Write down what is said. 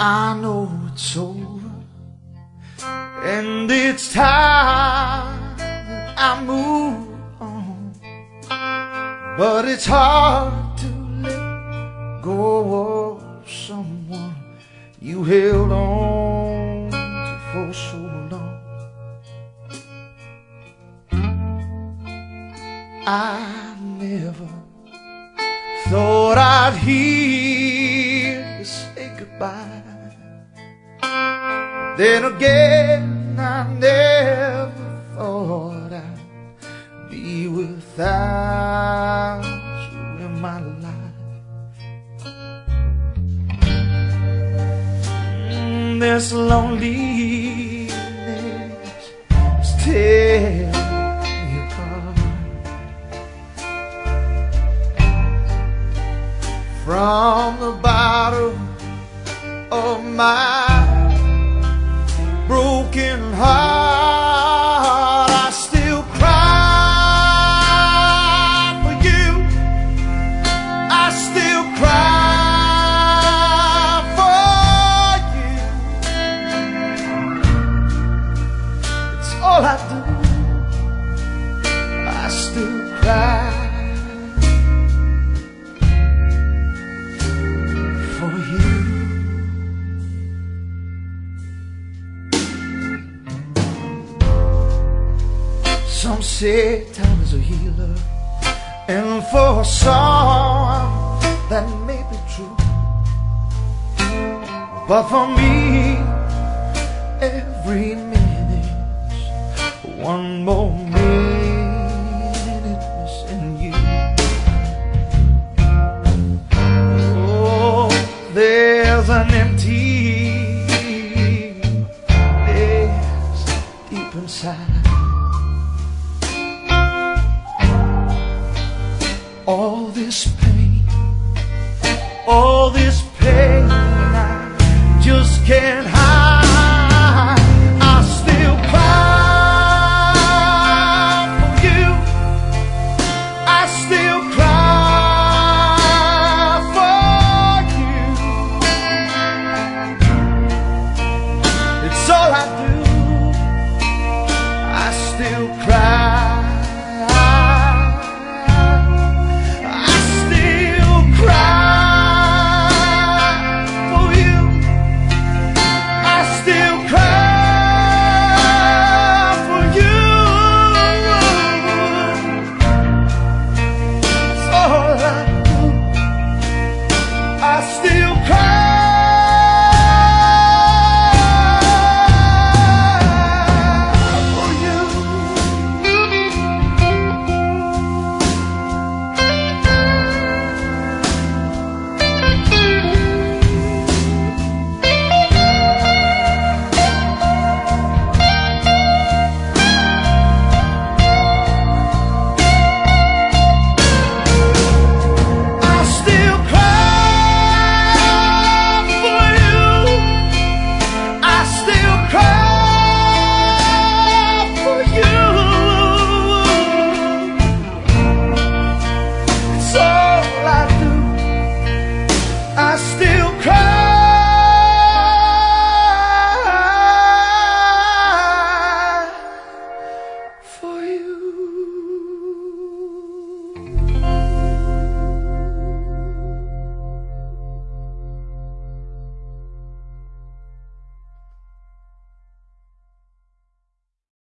I know it's over, and it's time that I move on. But it's hard to let go of someone you held on to for so long. I never thought I'd hear you say goodbye. Then again, I never thought I'd be without you in my life. This loneliness is tearing me apart. From the bottom of my broken heart, I still cry for you. I still cry for you. It's all I do. I still cry for you. Some say time is a healer, and for some that may be true. But for me, every minute's one more minute missing you. Oh, there's an emptiness deep inside. All this pain, I just can't